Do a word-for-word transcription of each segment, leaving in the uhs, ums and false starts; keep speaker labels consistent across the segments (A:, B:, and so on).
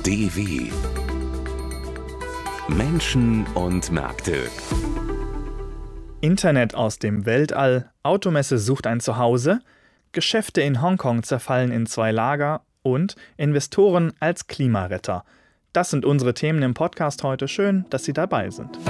A: D W Menschen und Märkte.
B: Internet aus dem Weltall, Automesse sucht ein Zuhause, Geschäfte in Hongkong zerfallen in zwei Lager und Investoren als Klimaretter. Das sind unsere Themen im Podcast heute. Schön, dass Sie dabei sind.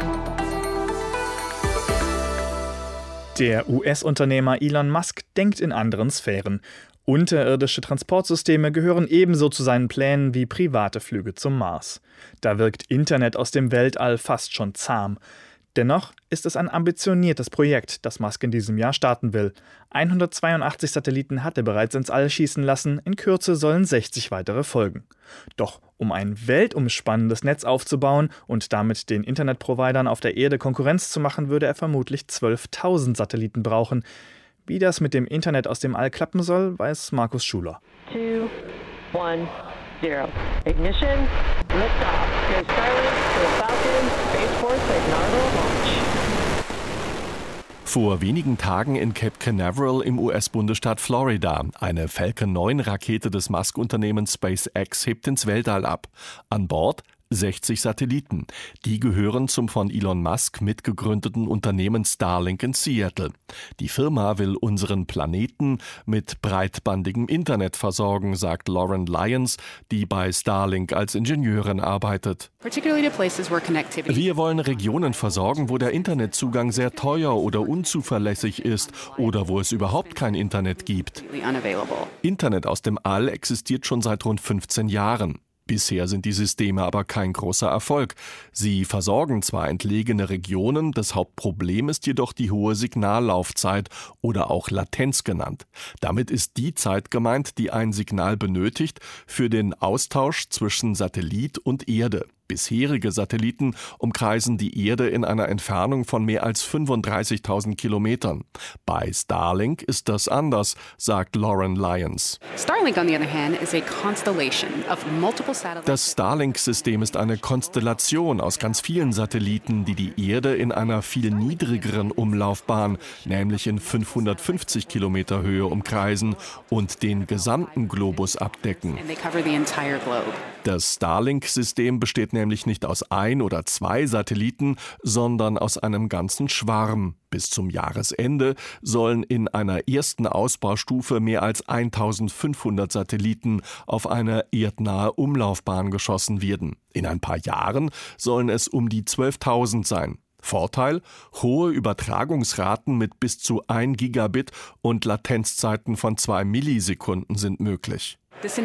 B: Der U S-Unternehmer Elon Musk denkt in anderen Sphären. Unterirdische Transportsysteme gehören ebenso zu seinen Plänen wie private Flüge zum Mars. Da wirkt Internet aus dem Weltall fast schon zahm. Dennoch ist es ein ambitioniertes Projekt, das Musk in diesem Jahr starten will. hundertzweiundachtzig Satelliten hat er bereits ins All schießen lassen, in Kürze sollen sechzig weitere folgen. Doch um ein weltumspannendes Netz aufzubauen und damit den Internetprovidern auf der Erde Konkurrenz zu machen, würde er vermutlich zwölftausend Satelliten brauchen. Wie das mit dem Internet aus dem All klappen soll, weiß Markus Schuler.
C: Two, one, zero. Ignition, liftoff. Go Starlink to the Falcon, Spaceport at Canaveral launch.
D: Vor wenigen Tagen in Cape Canaveral im U S-Bundesstaat Florida. Eine Falcon neun Rakete des Musk-Unternehmens SpaceX hebt ins Weltall ab. An Bord sechzig Satelliten. Die gehören zum von Elon Musk mitgegründeten Unternehmen Starlink in Seattle. Die Firma will unseren Planeten mit breitbandigem Internet versorgen, sagt Lauren Lyons, die bei Starlink als Ingenieurin arbeitet. Wir wollen Regionen versorgen, wo der Internetzugang sehr teuer oder unzuverlässig ist oder wo es überhaupt kein Internet gibt. Internet aus dem All existiert schon seit rund fünfzehn Jahren. Bisher sind die Systeme aber kein großer Erfolg. Sie versorgen zwar entlegene Regionen, das Hauptproblem ist jedoch die hohe Signallaufzeit oder auch Latenz genannt. Damit ist die Zeit gemeint, die ein Signal benötigt für den Austausch zwischen Satellit und Erde. Bisherige Satelliten umkreisen die Erde in einer Entfernung von mehr als fünfunddreißigtausend Kilometern. Bei Starlink ist das anders, sagt Lauren Lyons. Das Starlink-System ist eine Konstellation aus ganz vielen Satelliten, die die Erde in einer viel niedrigeren Umlaufbahn, nämlich in fünfhundertfünfzig Kilometer Höhe umkreisen und den gesamten Globus abdecken. Das Starlink-System besteht nämlich nicht aus ein oder zwei Satelliten, sondern aus einem ganzen Schwarm. Bis zum Jahresende sollen in einer ersten Ausbaustufe mehr als eintausendfünfhundert Satelliten auf eine erdnahe Umlaufbahn geschossen werden. In ein paar Jahren sollen es um die zwölftausend sein. Vorteil: hohe Übertragungsraten mit bis zu ein Gigabit und Latenzzeiten von zwei Millisekunden sind möglich.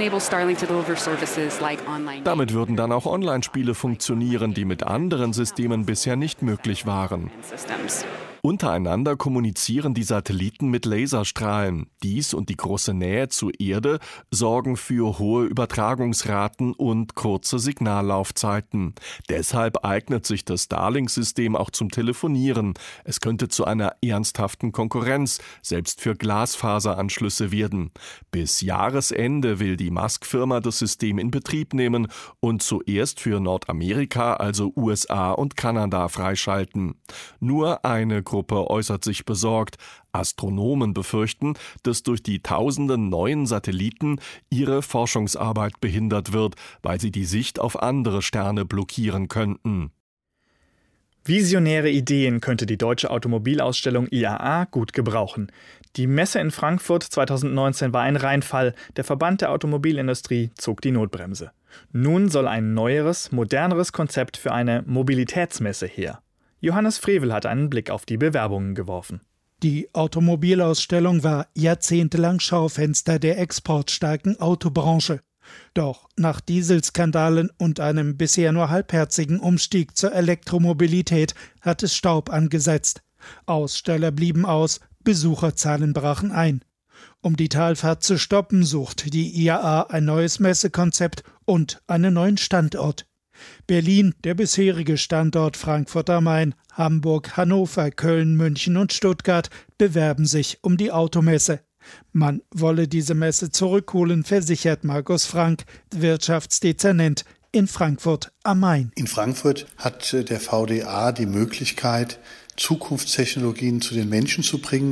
D: Damit würden dann auch Online-Spiele funktionieren, die mit anderen Systemen bisher nicht möglich waren. Untereinander kommunizieren die Satelliten mit Laserstrahlen. Dies und die große Nähe zur Erde sorgen für hohe Übertragungsraten und kurze Signallaufzeiten. Deshalb eignet sich das Starlink-System auch zum Telefonieren. Es könnte zu einer ernsthaften Konkurrenz, selbst für Glasfaseranschlüsse werden. Bis Jahresende will die Musk-Firma das System in Betrieb nehmen und zuerst für Nordamerika, also U S A und Kanada, freischalten. Nur eine Gruppe äußert sich besorgt. Astronomen befürchten, dass durch die tausenden neuen Satelliten ihre Forschungsarbeit behindert wird, weil sie die Sicht auf andere Sterne blockieren könnten.
B: Visionäre Ideen könnte die deutsche Automobilausstellung I A A gut gebrauchen. Die Messe in Frankfurt zweitausendneunzehn war ein Reinfall. Der Verband der Automobilindustrie zog die Notbremse. Nun soll ein neueres, moderneres Konzept für eine Mobilitätsmesse her. Johannes Frevel hat einen Blick auf die Bewerbungen geworfen.
E: Die Automobilausstellung war jahrzehntelang Schaufenster der exportstarken Autobranche. Doch nach Dieselskandalen und einem bisher nur halbherzigen Umstieg zur Elektromobilität hat es Staub angesetzt. Aussteller blieben aus, Besucherzahlen brachen ein. Um die Talfahrt zu stoppen, sucht die I A A ein neues Messekonzept und einen neuen Standort. Berlin, der bisherige Standort Frankfurt am Main, Hamburg, Hannover, Köln, München und Stuttgart bewerben sich um die Automesse. Man wolle diese Messe zurückholen, versichert Markus Frank, Wirtschaftsdezernent in Frankfurt am Main.
F: In Frankfurt hat der V D A die Möglichkeit, Zukunftstechnologien zu den Menschen zu bringen.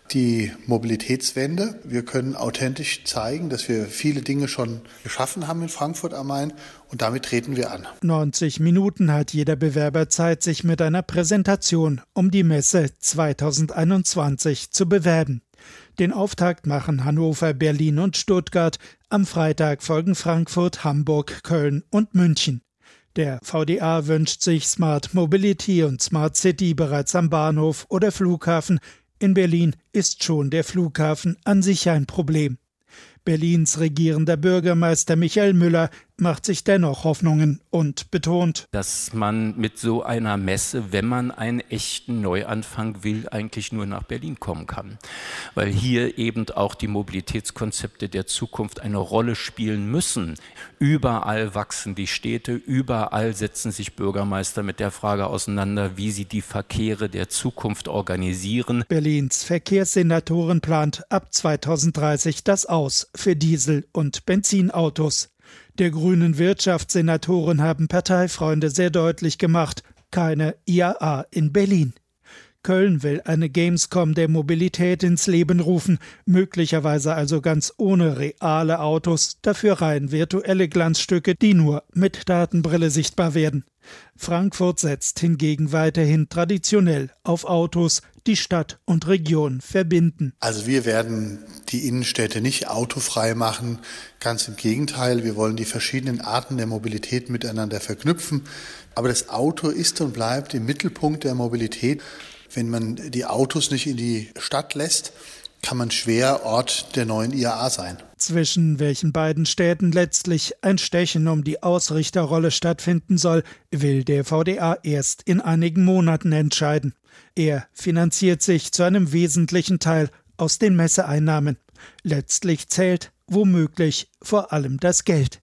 F: Die Mobilitätswende. Wir können authentisch zeigen, dass wir viele Dinge schon geschaffen haben in Frankfurt am Main und damit treten wir an.
E: neunzig Minuten hat jeder Bewerber Zeit, sich mit einer Präsentation um die Messe zweitausendeinundzwanzig zu bewerben. Den Auftakt machen Hannover, Berlin und Stuttgart. Am Freitag folgen Frankfurt, Hamburg, Köln und München. Der V D A wünscht sich Smart Mobility und Smart City bereits am Bahnhof oder Flughafen. In Berlin ist schon der Flughafen an sich ein Problem. Berlins regierender Bürgermeister Michael Müller macht sich dennoch Hoffnungen und betont,
G: dass man mit so einer Messe, wenn man einen echten Neuanfang will, eigentlich nur nach Berlin kommen kann. Weil hier eben auch die Mobilitätskonzepte der Zukunft eine Rolle spielen müssen. Überall wachsen die Städte, überall setzen sich Bürgermeister mit der Frage auseinander, wie sie die Verkehre der Zukunft organisieren.
E: Berlins Verkehrssenatorin plant ab zweitausenddreißig das Aus für Diesel- und Benzinautos. Der grünen Wirtschaftssenatoren haben Parteifreunde sehr deutlich gemacht, keine I A A in Berlin. Köln will eine Gamescom der Mobilität ins Leben rufen, möglicherweise also ganz ohne reale Autos, dafür rein virtuelle Glanzstücke, die nur mit Datenbrille sichtbar werden. Frankfurt setzt hingegen weiterhin traditionell auf Autos, die Stadt und Region verbinden.
F: Also wir werden die Innenstädte nicht autofrei machen, ganz im Gegenteil, wir wollen die verschiedenen Arten der Mobilität miteinander verknüpfen. Aber das Auto ist und bleibt im Mittelpunkt der Mobilität. Wenn man die Autos nicht in die Stadt lässt, kann man schwer Ort der neuen I A A sein.
E: Zwischen welchen beiden Städten letztlich ein Stechen um die Ausrichterrolle stattfinden soll, will der V D A erst in einigen Monaten entscheiden. Er finanziert sich zu einem wesentlichen Teil aus den Messeeinnahmen. Letztlich zählt, womöglich, vor allem das Geld.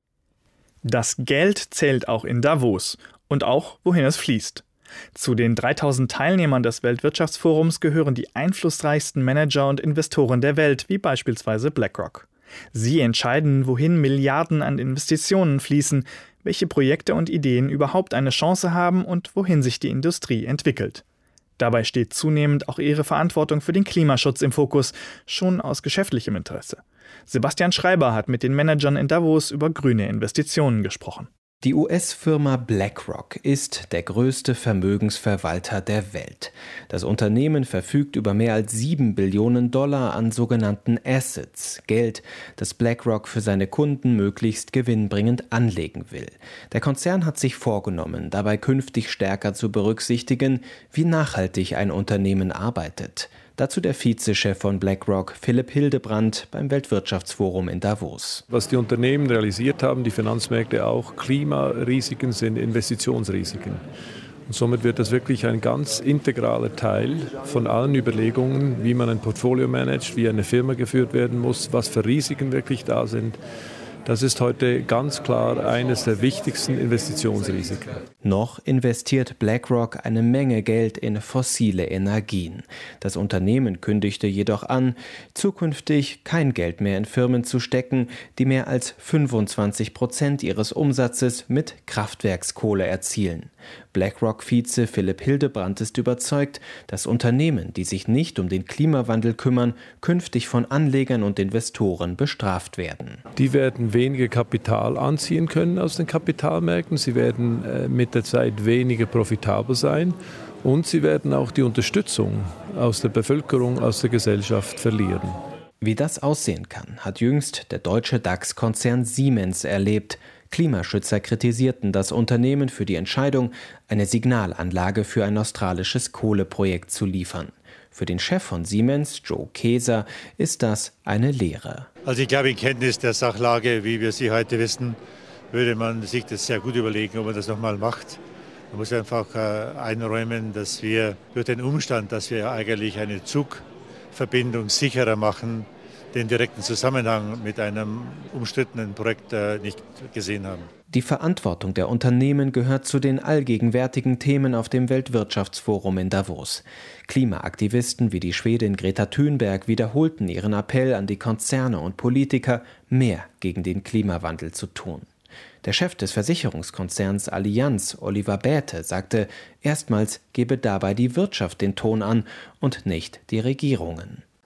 B: Das Geld zählt auch in Davos und auch, wohin es fließt. Zu den dreitausend Teilnehmern des Weltwirtschaftsforums gehören die einflussreichsten Manager und Investoren der Welt, wie beispielsweise BlackRock. Sie entscheiden, wohin Milliarden an Investitionen fließen, welche Projekte und Ideen überhaupt eine Chance haben und wohin sich die Industrie entwickelt. Dabei steht zunehmend auch ihre Verantwortung für den Klimaschutz im Fokus, schon aus geschäftlichem Interesse. Sebastian Schreiber hat mit den Managern in Davos über grüne Investitionen gesprochen.
H: Die U S-Firma BlackRock ist der größte Vermögensverwalter der Welt. Das Unternehmen verfügt über mehr als sieben Billionen Dollar an sogenannten Assets, Geld, das BlackRock für seine Kunden möglichst gewinnbringend anlegen will. Der Konzern hat sich vorgenommen, dabei künftig stärker zu berücksichtigen, wie nachhaltig ein Unternehmen arbeitet. Dazu der Vizechef von BlackRock, Philipp Hildebrand, beim Weltwirtschaftsforum in Davos.
I: Was die Unternehmen realisiert haben, die Finanzmärkte auch, Klimarisiken sind Investitionsrisiken. Und somit wird das wirklich ein ganz integraler Teil von allen Überlegungen, wie man ein Portfolio managt, wie eine Firma geführt werden muss, was für Risiken wirklich da sind. Das ist heute ganz klar eines der wichtigsten Investitionsrisiken.
H: Noch investiert BlackRock eine Menge Geld in fossile Energien. Das Unternehmen kündigte jedoch an, zukünftig kein Geld mehr in Firmen zu stecken, die mehr als fünfundzwanzig Prozent ihres Umsatzes mit Kraftwerkskohle erzielen. BlackRock-Vize Philipp Hildebrand ist überzeugt, dass Unternehmen, die sich nicht um den Klimawandel kümmern, künftig von Anlegern und Investoren bestraft werden.
I: Die werden weniger Kapital anziehen können aus den Kapitalmärkten. Sie werden äh, mit der Zeit weniger profitabel sein und sie werden auch die Unterstützung aus der Bevölkerung, aus der Gesellschaft verlieren.
H: Wie das aussehen kann, hat jüngst der deutsche DAX-Konzern Siemens erlebt. Klimaschützer kritisierten das Unternehmen für die Entscheidung, eine Signalanlage für ein australisches Kohleprojekt zu liefern. Für den Chef von Siemens, Joe Keser, ist das eine Lehre.
J: Also ich glaube, in Kenntnis der Sachlage, wie wir sie heute wissen, würde man sich das sehr gut überlegen, ob man das nochmal macht. Man muss einfach äh, einräumen, dass wir durch den Umstand, dass wir eigentlich eine Zugverbindung sicherer machen, den direkten Zusammenhang mit einem umstrittenen Projekt äh, nicht gesehen haben.
H: Die Verantwortung der Unternehmen gehört zu den allgegenwärtigen Themen auf dem Weltwirtschaftsforum in Davos. Klimaaktivisten wie die Schwedin Greta Thunberg wiederholten ihren Appell an die Konzerne und Politiker, mehr gegen den Klimawandel zu tun. Der Chef des Versicherungskonzerns Allianz, Oliver Bäte, sagte, erstmals gebe dabei die Wirtschaft den Ton an und nicht die Regierungen.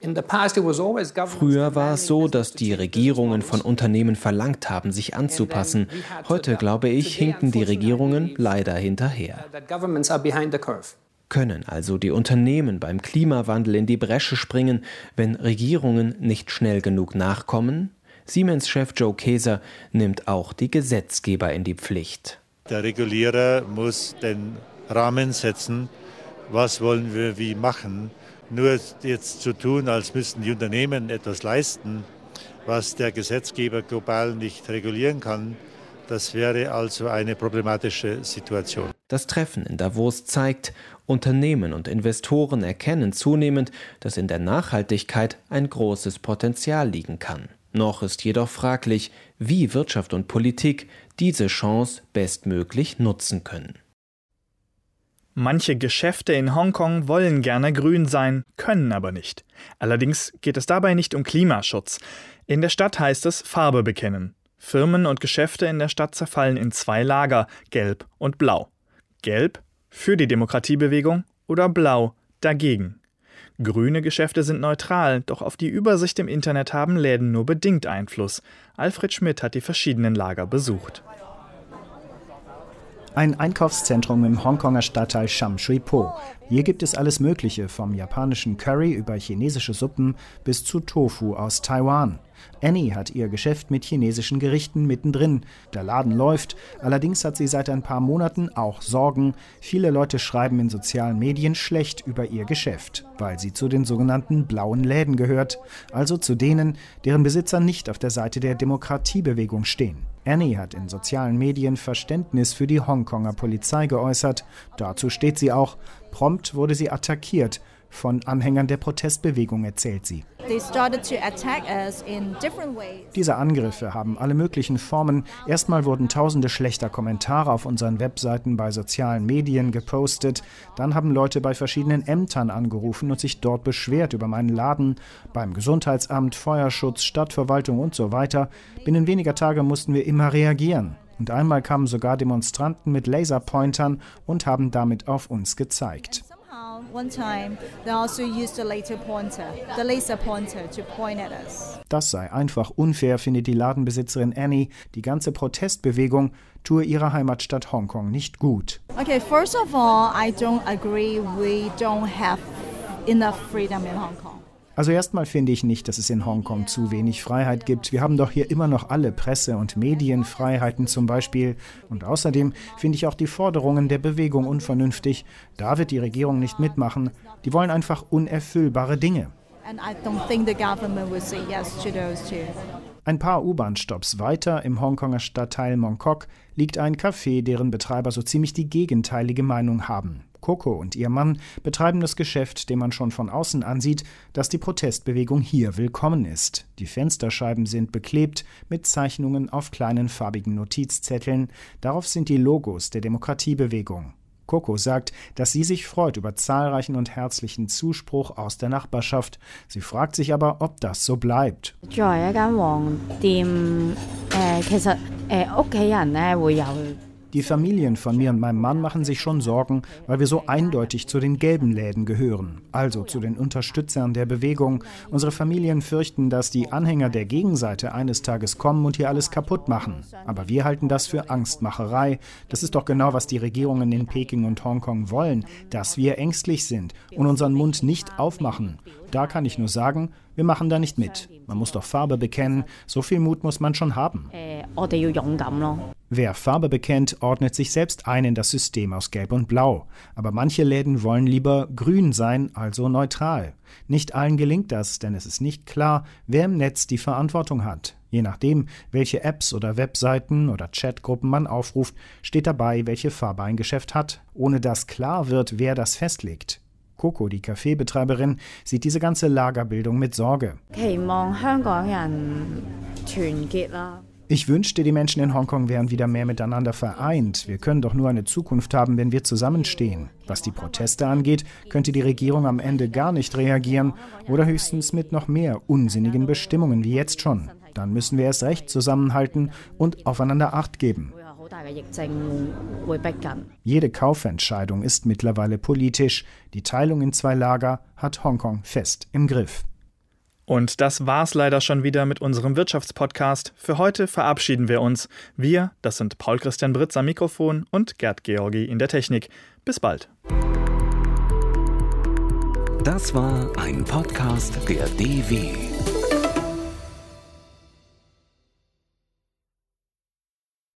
H: Früher war es so, dass die Regierungen von Unternehmen verlangt haben, sich anzupassen. Heute, glaube ich, hinken die Regierungen leider hinterher. Können also die Unternehmen beim Klimawandel in die Bresche springen, wenn Regierungen nicht schnell genug nachkommen? Siemens-Chef Joe Kaeser nimmt auch die Gesetzgeber in die Pflicht.
J: Der Regulierer muss den Rahmen setzen, was wollen wir wie machen. Nur jetzt zu tun, als müssten die Unternehmen etwas leisten, was der Gesetzgeber global nicht regulieren kann, das wäre also eine problematische Situation.
H: Das Treffen in Davos zeigt, Unternehmen und Investoren erkennen zunehmend, dass in der Nachhaltigkeit ein großes Potenzial liegen kann. Noch ist jedoch fraglich, wie Wirtschaft und Politik diese Chance bestmöglich nutzen können.
B: Manche Geschäfte in Hongkong wollen gerne grün sein, können aber nicht. Allerdings geht es dabei nicht um Klimaschutz. In der Stadt heißt es Farbe bekennen. Firmen und Geschäfte in der Stadt zerfallen in zwei Lager, Gelb und Blau. Gelb für die Demokratiebewegung oder Blau dagegen. Grüne Geschäfte sind neutral, doch auf die Übersicht im Internet haben Läden nur bedingt Einfluss. Alfred Schmidt hat die verschiedenen Lager besucht.
K: Ein Einkaufszentrum im Hongkonger Stadtteil Sham Shui Po. Hier gibt es alles Mögliche, vom japanischen Curry über chinesische Suppen bis zu Tofu aus Taiwan. Annie hat ihr Geschäft mit chinesischen Gerichten mittendrin. Der Laden läuft, allerdings hat sie seit ein paar Monaten auch Sorgen. Viele Leute schreiben in sozialen Medien schlecht über ihr Geschäft, weil sie zu den sogenannten blauen Läden gehört, also zu denen, deren Besitzer nicht auf der Seite der Demokratiebewegung stehen. Annie hat in sozialen Medien Verständnis für die Hongkonger Polizei geäußert. Dazu steht sie auch. Prompt wurde sie attackiert. Von Anhängern der Protestbewegung erzählt sie. Diese Angriffe haben alle möglichen Formen. Erstmal wurden tausende schlechter Kommentare auf unseren Webseiten bei sozialen Medien gepostet. Dann haben Leute bei verschiedenen Ämtern angerufen und sich dort beschwert über meinen Laden, beim Gesundheitsamt, Feuerschutz, Stadtverwaltung und so weiter. Binnen weniger Tage mussten wir immer reagieren. Und einmal kamen sogar Demonstranten mit Laserpointern und haben damit auf uns gezeigt. Das sei einfach unfair, findet die Ladenbesitzerin Annie. Die ganze Protestbewegung tue ihrer Heimatstadt Hongkong nicht gut.
L: Okay, first of all, I don't agree we don't have enough freedom in Hong Kong.
K: Also erstmal finde ich nicht, dass es in Hongkong zu wenig Freiheit gibt. Wir haben doch hier immer noch alle Presse- und Medienfreiheiten zum Beispiel. Und außerdem finde ich auch die Forderungen der Bewegung unvernünftig. Da wird die Regierung nicht mitmachen. Die wollen einfach unerfüllbare Dinge. Ein paar U-Bahn-Stopps weiter im Hongkonger Stadtteil Mong Kok liegt ein Café, deren Betreiber so ziemlich die gegenteilige Meinung haben. Coco und ihr Mann betreiben das Geschäft, dem man schon von außen ansieht, dass die Protestbewegung hier willkommen ist. Die Fensterscheiben sind beklebt mit Zeichnungen auf kleinen farbigen Notizzetteln. Darauf sind die Logos der Demokratiebewegung. Coco sagt, dass sie sich freut über zahlreichen und herzlichen Zuspruch aus der Nachbarschaft. Sie fragt sich aber, ob das so bleibt. Die Familien von mir und meinem Mann machen sich schon Sorgen, weil wir so eindeutig zu den gelben Läden gehören, also zu den Unterstützern der Bewegung. Unsere Familien fürchten, dass die Anhänger der Gegenseite eines Tages kommen und hier alles kaputt machen. Aber wir halten das für Angstmacherei. Das ist doch genau, was die Regierungen in Peking und Hongkong wollen, dass wir ängstlich sind und unseren Mund nicht aufmachen. Da kann ich nur sagen, wir machen da nicht mit. Man muss doch Farbe bekennen. So viel Mut muss man schon haben. Wer Farbe bekennt, ordnet sich selbst ein in das System aus Gelb und Blau. Aber manche Läden wollen lieber grün sein, also neutral. Nicht allen gelingt das, denn es ist nicht klar, wer im Netz die Verantwortung hat. Je nachdem, welche Apps oder Webseiten oder Chatgruppen man aufruft, steht dabei, welche Farbe ein Geschäft hat, ohne dass klar wird, wer das festlegt. Coco, die Kaffeebetreiberin, sieht diese ganze Lagerbildung mit Sorge. Ich wünschte, die Menschen in Hongkong wären wieder mehr miteinander vereint. Wir können doch nur eine Zukunft haben, wenn wir zusammenstehen. Was die Proteste angeht, könnte die Regierung am Ende gar nicht reagieren oder höchstens mit noch mehr unsinnigen Bestimmungen wie jetzt schon. Dann müssen wir erst recht zusammenhalten und aufeinander Acht geben. Jede Kaufentscheidung ist mittlerweile politisch. Die Teilung in zwei Lager hat Hongkong fest im Griff.
B: Und das war's leider schon wieder mit unserem Wirtschaftspodcast. Für heute verabschieden wir uns. Wir, das sind Paul Christian Britz am Mikrofon und Gerd Georgi in der Technik. Bis bald.
A: Das war ein Podcast der D W.